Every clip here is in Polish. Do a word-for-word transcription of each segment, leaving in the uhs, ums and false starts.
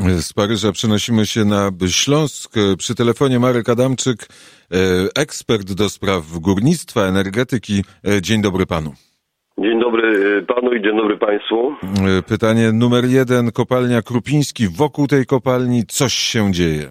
Z Paryża przenosimy się na Śląsk. Przy telefonie Marek Adamczyk, ekspert do spraw górnictwa, energetyki. Dzień dobry panu. Dzień dobry panu i dzień dobry państwu. Pytanie numer jeden. Kopalnia Krupiński. Wokół tej kopalni coś się dzieje.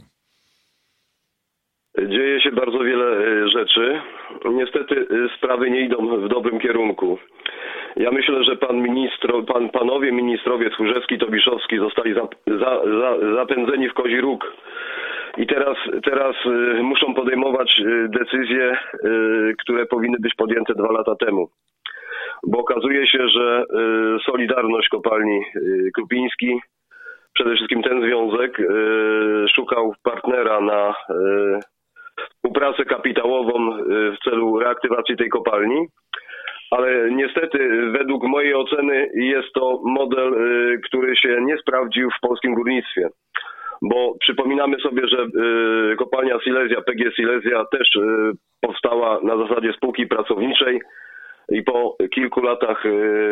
Dzieje się bardzo wiele rzeczy. Niestety sprawy nie idą w dobrym kierunku. Ja myślę, że pan ministro, pan, panowie ministrowie Tchórzewski i Tobiszowski zostali za, za, za, zapędzeni w kozi róg. I teraz, teraz muszą podejmować decyzje, które powinny być podjęte dwa lata temu. Bo okazuje się, że Solidarność Kopalni Krupiński, przede wszystkim ten związek, szukał partnera na współpracę kapitałową w celu reaktywacji tej kopalni. Ale niestety według mojej oceny jest to model, który się nie sprawdził w polskim górnictwie. Bo przypominamy sobie, że kopalnia Silesia, P G Silesia też powstała na zasadzie spółki pracowniczej i po kilku latach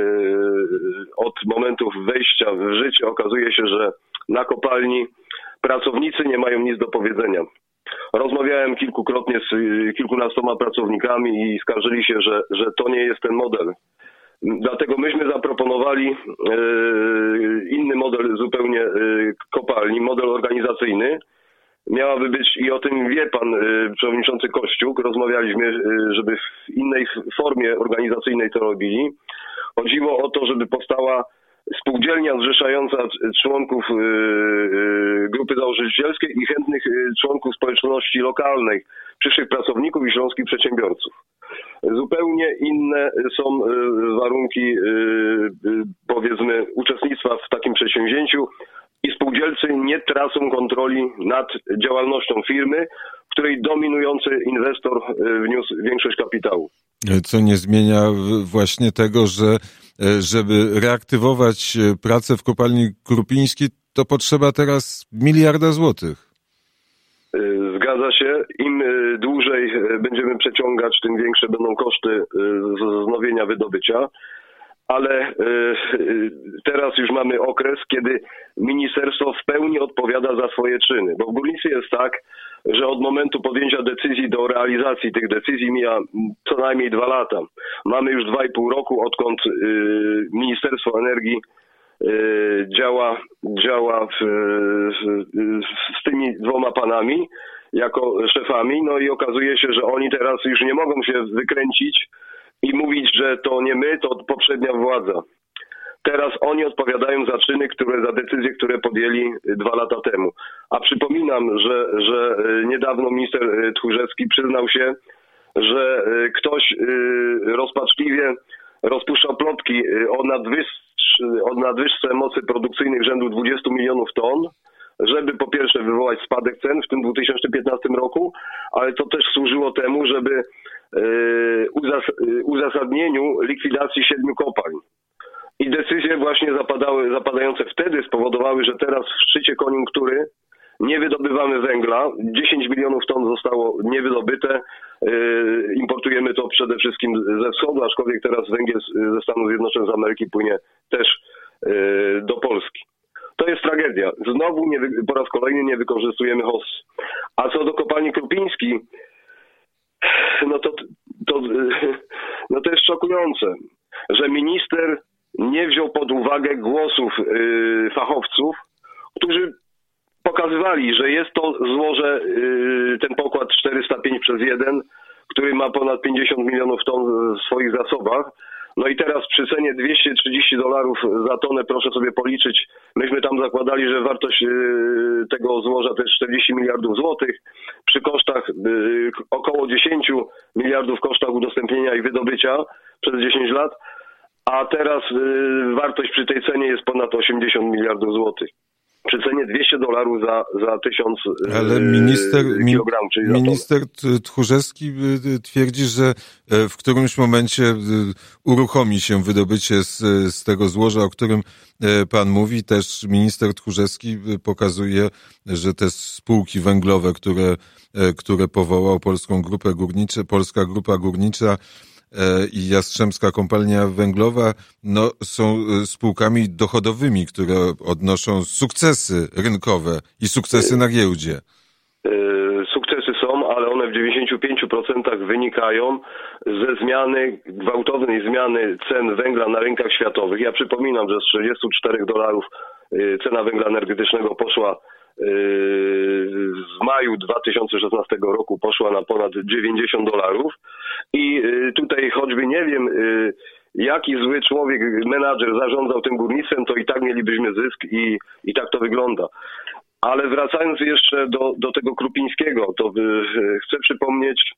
od momentów wejścia w życie okazuje się, że na kopalni pracownicy nie mają nic do powiedzenia. Rozmawiałem kilkukrotnie z kilkunastoma pracownikami i skarżyli się, że, że to nie jest ten model. Dlatego myśmy zaproponowali inny model zupełnie kopalni, model organizacyjny. Miałaby być, i o tym wie pan przewodniczący Kościuk, rozmawialiśmy, żeby w innej formie organizacyjnej to robili. Chodziło o to, żeby powstała spółdzielnia zrzeszająca członków grupy założycielskiej i chętnych członków społeczności lokalnej, przyszłych pracowników i śląskich przedsiębiorców. Zupełnie inne są warunki, powiedzmy, uczestnictwa w takim przedsięwzięciu i spółdzielcy nie tracą kontroli nad działalnością firmy, w której dominujący inwestor wniósł większość kapitału. Co nie zmienia właśnie tego, że żeby reaktywować pracę w kopalni Krupińskiej, to potrzeba teraz miliarda złotych. Zgadza się. Im dłużej będziemy przeciągać, tym większe będą koszty wznowienia wydobycia. Ale teraz już mamy okres, kiedy ministerstwo w pełni odpowiada za swoje czyny. Bo w górnictwie jest tak, że od momentu podjęcia decyzji do realizacji tych decyzji mija co najmniej dwa lata. Mamy już dwa i pół roku, odkąd Ministerstwo Energii działa, działa w, z tymi dwoma panami jako szefami. No i okazuje się, że oni teraz już nie mogą się wykręcić i mówić, że to nie my, to poprzednia władza. Teraz oni odpowiadają za czyny, które, za decyzje, które podjęli dwa lata temu. A przypominam, że, że niedawno minister Tchórzewski przyznał się, że ktoś rozpaczliwie rozpuszczał plotki o, nadwyższ, o nadwyżce mocy produkcyjnych rzędu dwudziestu milionów ton, żeby po pierwsze wywołać spadek cen w tym dwa tysiące piętnastym roku, ale to też służyło temu, żeby uzasadnieniu likwidacji siedmiu kopalń. I decyzje właśnie zapadały, zapadające wtedy spowodowały, że teraz w szczycie koniunktury nie wydobywamy węgla. dziesięć milionów ton zostało niewydobyte. Importujemy to przede wszystkim ze wschodu, aczkolwiek teraz węgiel ze Stanów Zjednoczonych z Ameryki płynie też do Polski. To jest tragedia. Znowu nie, po raz kolejny nie wykorzystujemy H O S. A co do kopalni Krupińskiej, no to, to, no to jest szokujące, że minister nie wziął pod uwagę głosów yy, fachowców, którzy pokazywali, że jest to złoże, yy, ten pokład czterysta pięć przez jeden, który ma ponad pięćdziesiąt milionów ton w swoich zasobach. No i teraz przy cenie dwieście trzydzieści dolarów za tonę, proszę sobie policzyć, myśmy tam zakładali, że wartość yy, tego złoża to jest czterdzieści miliardów złotych, przy kosztach yy, około dziesięć miliardów kosztach udostępnienia i wydobycia przez dziesięć lat, a teraz y, wartość przy tej cenie jest ponad osiemdziesiąt miliardów złotych. Przy cenie dwieście dolarów za, za tysiąc Ale minister, y, kilogramów, czyli minister Tchórzewski twierdzi, że w którymś momencie uruchomi się wydobycie z, z tego złoża, o którym pan mówi. Też minister Tchórzewski pokazuje, że te spółki węglowe, które, które powołał Polską Grupę Górniczą, Polska Grupa Górnicza, i Jastrzębska Kopalnia Węglowa no, są spółkami dochodowymi, które odnoszą sukcesy rynkowe i sukcesy na giełdzie. Sukcesy są, ale one w dziewięćdziesięciu pięciu procentach wynikają ze zmiany, gwałtownej zmiany cen węgla na rynkach światowych. Ja przypominam, że z trzydziestu czterech dolarów cena węgla energetycznego poszła w maju dwa tysiące szesnastego roku poszła na ponad dziewięćdziesiąt dolarów i tutaj choćby nie wiem jaki zły człowiek, menadżer zarządzał tym górnictwem, to i tak mielibyśmy zysk i, i tak to wygląda. Ale wracając jeszcze do, do tego Krupińskiego, to chcę przypomnieć,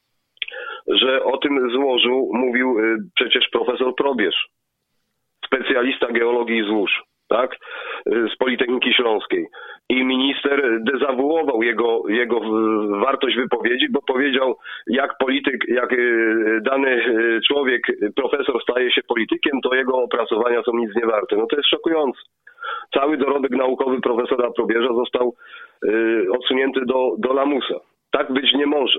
że o tym złożu mówił przecież profesor Probierz, specjalista geologii złóż, tak, z Politechniki Śląskiej. I minister dezawuował jego, jego wartość wypowiedzi, bo powiedział, jak polityk, jak dany człowiek, profesor staje się politykiem, to jego opracowania są nic nie warte. No to jest szokujące. Cały dorobek naukowy profesora Probierza został y, odsunięty do, do lamusa. Tak być nie może.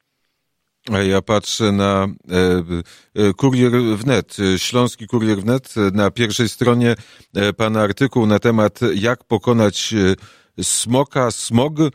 Ja patrzę na e, e, Kurier wnet, Śląski Kurier wnet, na pierwszej stronie e, pana artykuł na temat jak pokonać e, smoka, smog. E,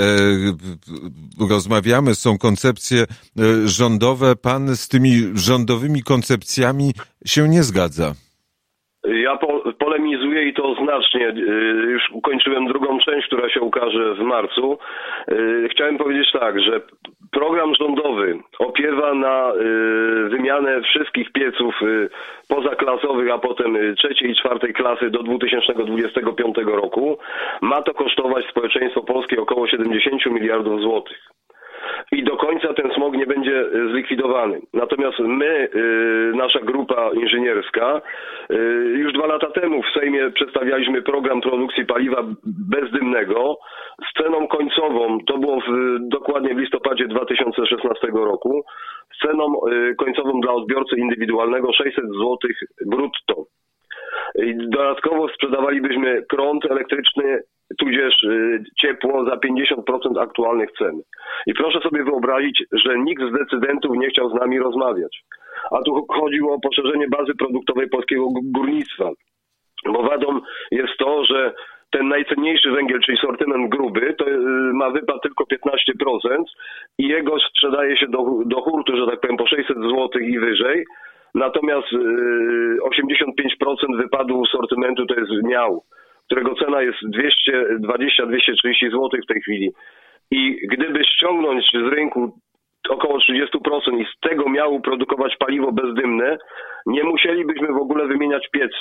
rozmawiamy, są koncepcje e, rządowe. Pan z tymi rządowymi koncepcjami się nie zgadza. Ja po, polemizuję i to znacznie. Już ukończyłem drugą część, która się ukaże w marcu. Chciałem powiedzieć tak, że program rządowy opiewa na wymianę wszystkich pieców pozaklasowych, a potem trzeciej i czwartej klasy do dwa tysiące dwudziestego piątego roku. Ma to kosztować społeczeństwo polskie około siedemdziesiąt miliardów złotych. I do końca ten smog nie będzie zlikwidowany. Natomiast my, nasza grupa inżynierska, już dwa lata temu w Sejmie przedstawialiśmy program produkcji paliwa bezdymnego z ceną końcową, to było w, dokładnie w listopadzie dwa tysiące szesnastego roku, z ceną końcową dla odbiorcy indywidualnego sześćset złotych brutto. I dodatkowo sprzedawalibyśmy prąd elektryczny tudzież ciepło za pięćdziesiąt procent aktualnych cen. I proszę sobie wyobrazić, że nikt z decydentów nie chciał z nami rozmawiać. A tu chodziło o poszerzenie bazy produktowej polskiego górnictwa. Bo wadą jest to, że ten najcenniejszy węgiel, czyli sortyment gruby, to ma wypad tylko piętnaście procent i jego sprzedaje się do, do hurtu, że tak powiem, po sześćset złotych i wyżej. Natomiast osiemdziesiąt pięć procent wypadu sortymentu to jest miał, którego cena jest dwieście dwadzieścia do dwieście trzydzieści złotych w tej chwili. I gdyby ściągnąć z rynku około trzydzieści procent i z tego miału produkować paliwo bezdymne, nie musielibyśmy w ogóle wymieniać piec.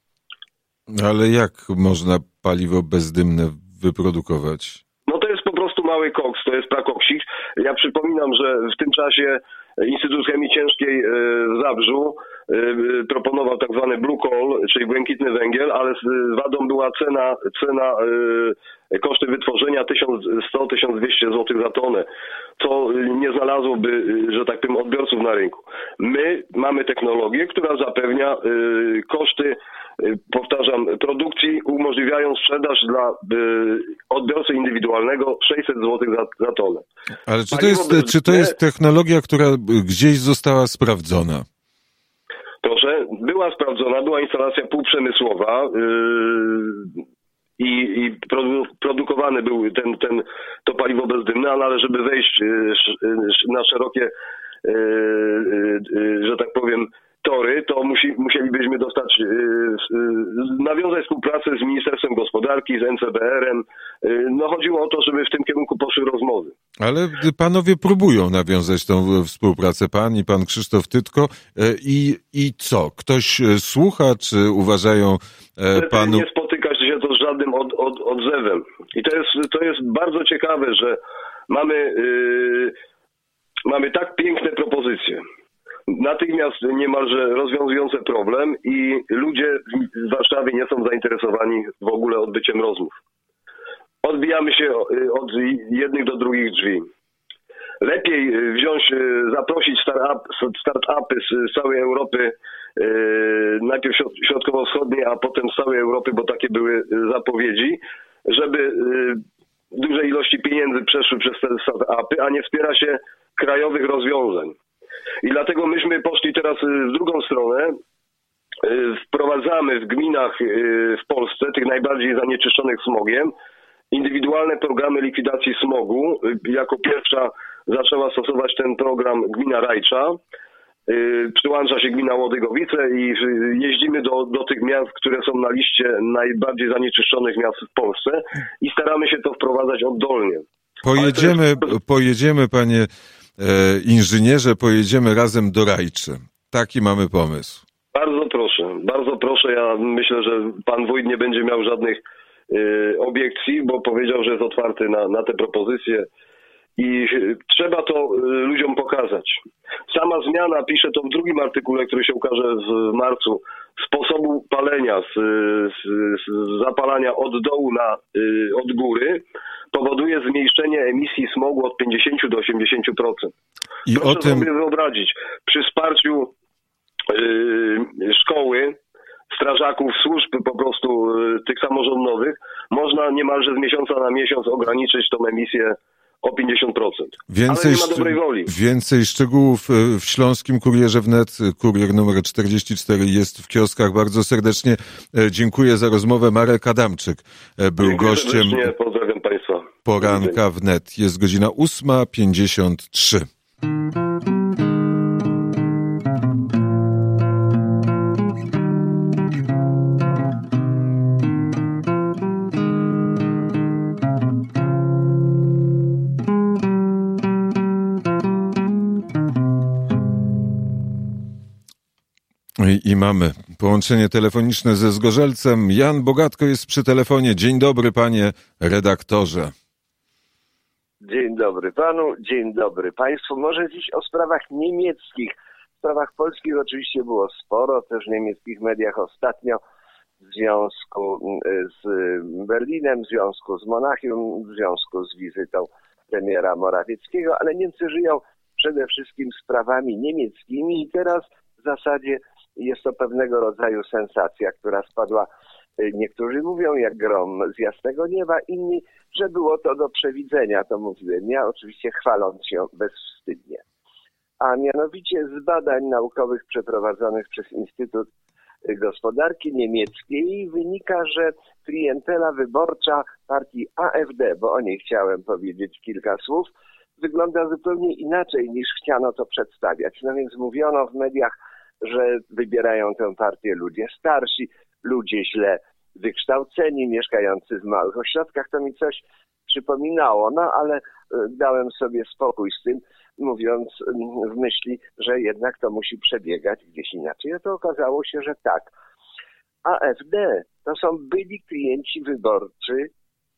Ale jak można paliwo bezdymne wyprodukować? No to jest po prostu mały koks, to jest prakoksik. Ja przypominam, że w tym czasie Instytut Chemii Ciężkiej w Zabrzu proponował tak zwany blue coal, czyli błękitny węgiel, ale wadą była cena, cena koszty wytworzenia tysiąc sto do tysiąc dwieście złotych za tonę, co nie znalazłoby, że tak powiem, odbiorców na rynku. My mamy technologię, która zapewnia koszty, powtarzam, produkcji, umożliwiają sprzedaż dla odbiorcy indywidualnego sześćset złotych za, za tonę. Ale czy to, jest, czy to jest technologia, która gdzieś została sprawdzona? Proszę, była sprawdzona, była instalacja półprzemysłowa yy, i, i produ, produkowany był ten, ten, to paliwo bezdymne, ale żeby wejść yy, na szerokie, yy, yy, że tak powiem, tory, to musi, musielibyśmy dostać, yy, yy, nawiązać współpracę z Ministerstwem Gospodarki, z N C B R-em. Yy, no chodziło o to, żeby w tym kierunku poszły rozmowy. Ale panowie próbują nawiązać tą współpracę, pan i pan Krzysztof Tytko. I, i co? Ktoś słucha, czy uważają panu... Nie spotyka się to z żadnym od, od, odzewem. I to jest, to jest bardzo ciekawe, że mamy, yy, mamy tak piękne propozycje, natychmiast niemalże rozwiązujące problem i ludzie w Warszawie nie są zainteresowani w ogóle odbyciem rozmów. Odbijamy się od jednych do drugich drzwi. Lepiej wziąć, zaprosić start-upy z całej Europy, najpierw środkowo-wschodniej, a potem z całej Europy, bo takie były zapowiedzi, żeby duże ilości pieniędzy przeszły przez te start-upy, a nie wspiera się krajowych rozwiązań. I dlatego myśmy poszli teraz w drugą stronę. Wprowadzamy w gminach w Polsce, tych najbardziej zanieczyszczonych smogiem, indywidualne programy likwidacji smogu. Jako pierwsza zaczęła stosować ten program gmina Rajcza. Przyłącza się gmina Łodygowice i jeździmy do, do tych miast, które są na liście najbardziej zanieczyszczonych miast w Polsce i staramy się to wprowadzać oddolnie. Pojedziemy, jest... pojedziemy panie e, inżynierze, pojedziemy razem do Rajczy. Taki mamy pomysł. Bardzo proszę, bardzo proszę. Ja myślę, że pan wójt nie będzie miał żadnych y, obiekcji, bo powiedział, że jest otwarty na, na te propozycje i y, trzeba to y, ludziom pokazać. Sama zmiana, piszę to w drugim artykule, który się ukaże w marcu, sposobu palenia, z, z, z zapalania od dołu na, y, od góry, powoduje zmniejszenie emisji smogu od pięćdziesiąt do osiemdziesięciu procent. I Proszę o tym... sobie wyobrazić, przy wsparciu Yy, szkoły, strażaków, służb po prostu yy, tych samorządowych, można niemalże z miesiąca na miesiąc ograniczyć tą emisję o pięćdziesiąt procent. Więcej, ale nie ma dobrej woli. Więcej szczegółów w Śląskim Kurierze Wnet, kurier numer czterdzieści cztery jest w kioskach. Bardzo serdecznie dziękuję za rozmowę. Marek Adamczyk był dziękuję gościem. Serdecznie. Pozdrawiam Państwa. Poranka Wnet. Jest godzina ósma pięćdziesiąt trzy. I mamy połączenie telefoniczne ze Zgorzelcem. Jan Bogatko jest przy telefonie. Dzień dobry, panie redaktorze. Dzień dobry panu, dzień dobry państwu. Może dziś o sprawach niemieckich. W sprawach polskich oczywiście było sporo, też w niemieckich mediach ostatnio w związku z Berlinem, w związku z Monachium, w związku z wizytą premiera Morawieckiego, ale Niemcy żyją przede wszystkim sprawami niemieckimi i teraz w zasadzie jest to pewnego rodzaju sensacja, która spadła, niektórzy mówią, jak grom z jasnego nieba, inni, że było to do przewidzenia, to mówiłem ja, oczywiście chwaląc się bezwstydnie. A mianowicie z badań naukowych przeprowadzonych przez Instytut Gospodarki Niemieckiej wynika, że klientela wyborcza partii A F D, bo o niej chciałem powiedzieć kilka słów, wygląda zupełnie inaczej niż chciano to przedstawiać. No więc mówiono w mediach, że wybierają tę partię ludzie starsi, ludzie źle wykształceni, mieszkający w małych ośrodkach. To mi coś przypominało, no ale dałem sobie spokój z tym, mówiąc w myśli, że jednak to musi przebiegać gdzieś inaczej. A to okazało się, że tak. A F D to są byli klienci wyborczy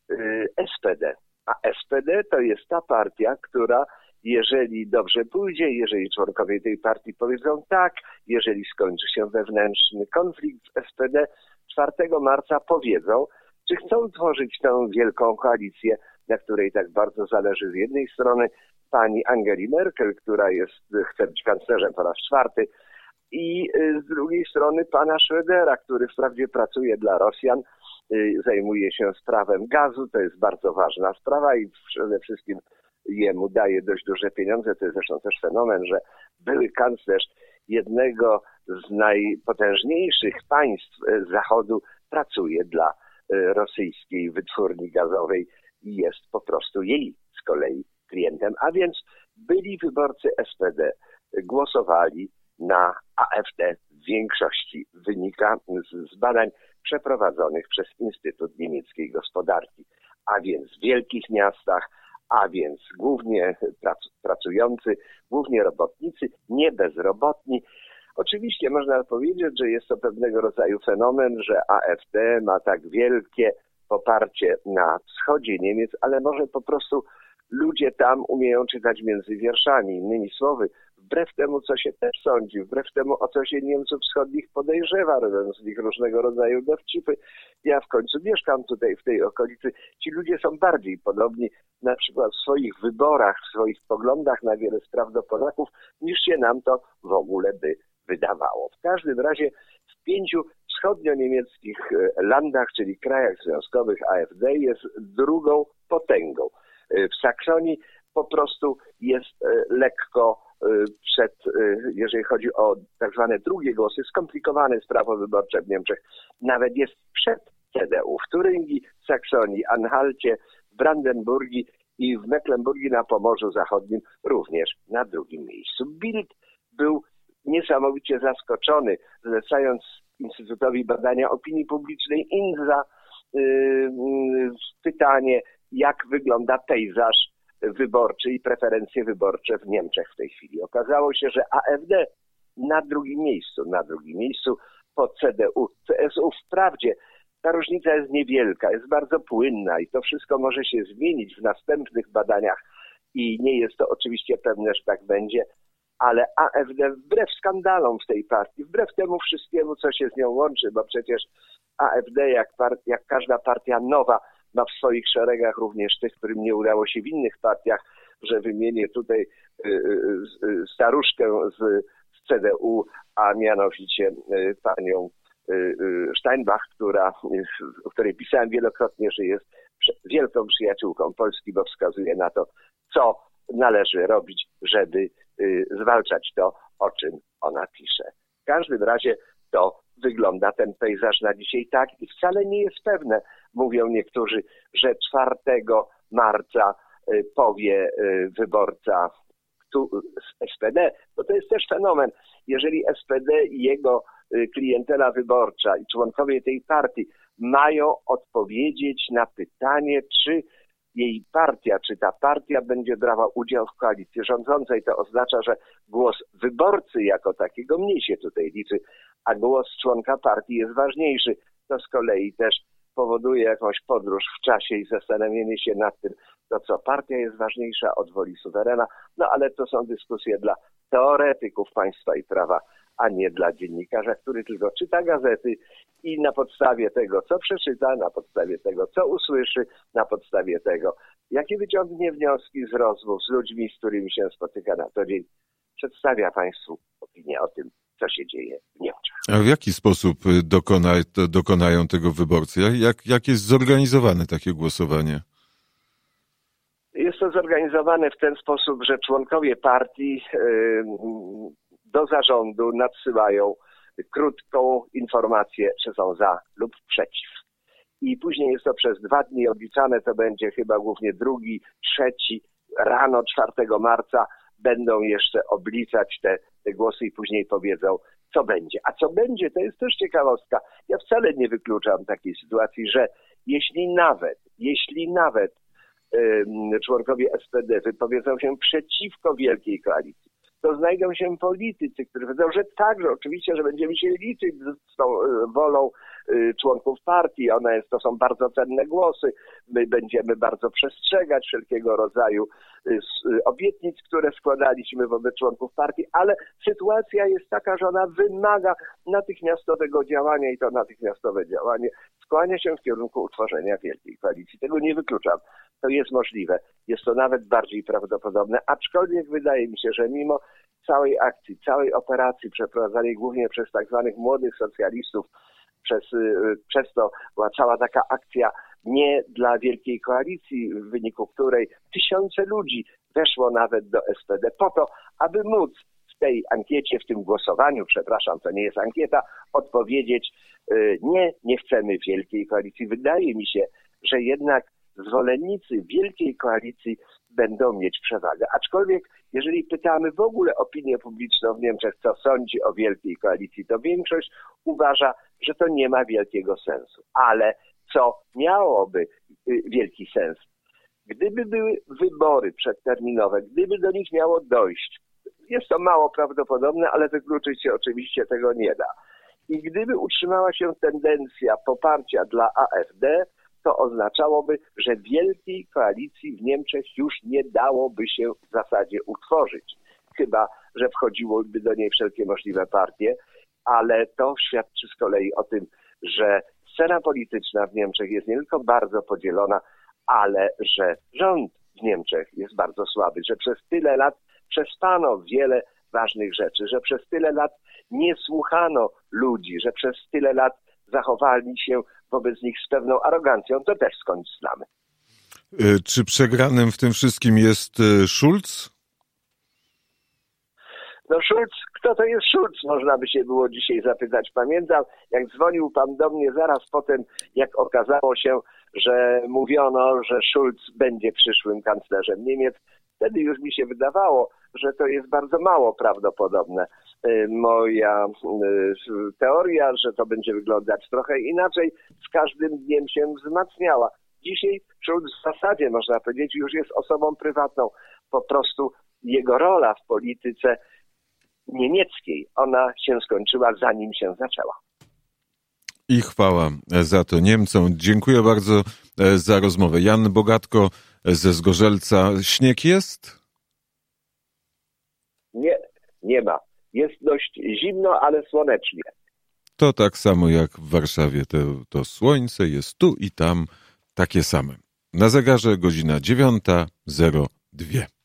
S P D. A S P D to jest ta partia, która jeżeli dobrze pójdzie, jeżeli członkowie tej partii powiedzą tak, jeżeli skończy się wewnętrzny konflikt w S P D, czwartego marca powiedzą, czy chcą tworzyć tę wielką koalicję, na której tak bardzo zależy z jednej strony pani Angeli Merkel, która jest, chce być kanclerzem po raz czwarty, i z drugiej strony pana Schrödera, który wprawdzie pracuje dla Rosjan, zajmuje się sprawem gazu, to jest bardzo ważna sprawa i przede wszystkim jemu daje dość duże pieniądze. To jest zresztą też fenomen, że były kanclerz jednego z najpotężniejszych państw Zachodu pracuje dla rosyjskiej wytwórni gazowej i jest po prostu jej z kolei klientem. A więc byli wyborcy S P D głosowali na A F D w większości. Wynika z, z badań przeprowadzonych przez Instytut Niemieckiej Gospodarki. A więc w wielkich miastach, a więc głównie pracujący, głównie robotnicy, nie bezrobotni. Oczywiście można powiedzieć, że jest to pewnego rodzaju fenomen, że A F D ma tak wielkie poparcie na wschodzie Niemiec, ale może po prostu ludzie tam umieją czytać między wierszami. Innymi słowy, wbrew temu, co się też sądzi, wbrew temu, o co się Niemców wschodnich podejrzewa, robiąc z nich różnego rodzaju dowcipy. Ja w końcu mieszkam tutaj, w tej okolicy. Ci ludzie są bardziej podobni na przykład w swoich wyborach, w swoich poglądach na wiele spraw do Polaków, niż się nam to w ogóle by wydawało. W każdym razie w pięciu wschodnio-niemieckich landach, czyli krajach związkowych, A F D jest drugą potęgą. W Saksonii po prostu jest lekko przed, jeżeli chodzi o tak zwane drugie głosy, skomplikowane prawo wyborcze w Niemczech, nawet jest przed C D U. W Turyngii, Saksonii, Anhalcie, w Brandenburgii i w Mecklenburgii na Pomorzu Zachodnim również na drugim miejscu. Bild był niesamowicie zaskoczony, zlecając Instytutowi Badania Opinii Publicznej I N S A yy, pytanie, jak wygląda pejzaż wyborczy i preferencje wyborcze w Niemczech w tej chwili. Okazało się, że A F D na drugim miejscu, na drugim miejscu po C D U, C S U. Wprawdzie ta różnica jest niewielka, jest bardzo płynna i to wszystko może się zmienić w następnych badaniach i nie jest to oczywiście pewne, że tak będzie, ale A F D wbrew skandalom w tej partii, wbrew temu wszystkiemu, co się z nią łączy, bo przecież A F D, jak, part, jak każda partia nowa, ma w swoich szeregach również tych, którym nie udało się w innych partiach, że wymienię tutaj y, y, staruszkę z, z C D U, a mianowicie y, panią y, y, Steinbach, która, y, o której pisałem wielokrotnie, że jest wielką przyjaciółką Polski, bo wskazuje na to, co należy robić, żeby y, zwalczać to, o czym ona pisze. W każdym razie to wygląda ten pejzaż na dzisiaj tak i wcale nie jest pewne, mówią niektórzy, że czwartego marca y, powie y, wyborca tu, z S P D, bo to jest też fenomen. Jeżeli S P D i jego y, klientela wyborcza i członkowie tej partii mają odpowiedzieć na pytanie, czy jej partia, czy ta partia będzie brała udział w koalicji rządzącej, to oznacza, że głos wyborcy jako takiego mniej się tutaj liczy, a głos członka partii jest ważniejszy. To z kolei też powoduje jakąś podróż w czasie i zastanowienie się nad tym, to co partia jest ważniejsza od woli suwerena, no ale to są dyskusje dla teoretyków państwa i prawa, a nie dla dziennikarza, który tylko czyta gazety i na podstawie tego, co przeczyta, na podstawie tego, co usłyszy, na podstawie tego, jakie wyciągnie wnioski z rozmów z ludźmi, z którymi się spotyka na co dzień, przedstawia państwu opinię o tym, co się dzieje w Niemczech. A w jaki sposób dokona, dokonają tego wyborcy? Jak, jak jest zorganizowane takie głosowanie? Jest to zorganizowane w ten sposób, że członkowie partii yy, do zarządu nadsyłają krótką informację, czy są za lub przeciw. I później jest to przez dwa dni obliczane, to będzie chyba głównie drugi, trzeci, rano czwartego marca będą jeszcze obliczać te, te głosy i później powiedzą, co będzie. A co będzie, to jest też ciekawostka. Ja wcale nie wykluczam takiej sytuacji, że jeśli nawet, jeśli nawet um, członkowie S P D wypowiedzą się przeciwko wielkiej koalicji, to znajdą się politycy, którzy powiedzą, że tak, że oczywiście, że będziemy się liczyć z tą wolą członków partii. One jest, to są bardzo cenne głosy. My będziemy bardzo przestrzegać wszelkiego rodzaju obietnic, które składaliśmy wobec członków partii, ale sytuacja jest taka, że ona wymaga natychmiastowego działania i to natychmiastowe działanie skłania się w kierunku utworzenia wielkiej koalicji. Tego nie wykluczam. To jest możliwe. Jest to nawet bardziej prawdopodobne, aczkolwiek wydaje mi się, że mimo całej akcji, całej operacji przeprowadzanej głównie przez tak zwanych młodych socjalistów, przez, przez to była cała taka akcja nie dla wielkiej koalicji, w wyniku której tysiące ludzi weszło nawet do S P D po to, aby móc w tej ankiecie, w tym głosowaniu, przepraszam, to nie jest ankieta, odpowiedzieć nie, nie chcemy wielkiej koalicji. Wydaje mi się, że jednak zwolennicy wielkiej koalicji będą mieć przewagę. Aczkolwiek, jeżeli pytamy w ogóle opinię publiczną w Niemczech, co sądzi o wielkiej koalicji, to większość uważa, że to nie ma wielkiego sensu. Ale co miałoby wielki sens? Gdyby były wybory przedterminowe, gdyby do nich miało dojść, jest to mało prawdopodobne, ale wykluczyć się oczywiście tego nie da. I gdyby utrzymała się tendencja poparcia dla A F D, to oznaczałoby, że wielkiej koalicji w Niemczech już nie dałoby się w zasadzie utworzyć. Chyba że wchodziłyby do niej wszelkie możliwe partie, ale to świadczy z kolei o tym, że scena polityczna w Niemczech jest nie tylko bardzo podzielona, ale że rząd w Niemczech jest bardzo słaby, że przez tyle lat przespano wiele ważnych rzeczy, że przez tyle lat nie słuchano ludzi, że przez tyle lat zachowali się wobec nich z pewną arogancją, to też skądś znamy. Czy przegranym w tym wszystkim jest Schulz? Schulz, kto to jest Schulz? Można by się było dzisiaj zapytać. Pamiętam, jak dzwonił pan do mnie zaraz potem, jak okazało się, że mówiono, że Schulz będzie przyszłym kanclerzem Niemiec. Wtedy już mi się wydawało, że to jest bardzo mało prawdopodobne. Moja teoria, że to będzie wyglądać trochę inaczej, z każdym dniem się wzmacniała. Dzisiaj Schulz w zasadzie, można powiedzieć, już jest osobą prywatną. Po prostu jego rola w polityce niemieckiej, ona się skończyła, zanim się zaczęła. I chwała za to Niemcom. Dziękuję bardzo za rozmowę. Jan Bogatko ze Zgorzelca. Śnieg jest? Nie, nie ma. Jest dość zimno, ale słonecznie. To tak samo jak w Warszawie. To, to słońce jest tu i tam takie same. Na zegarze godzina dziewiąta zero dwa.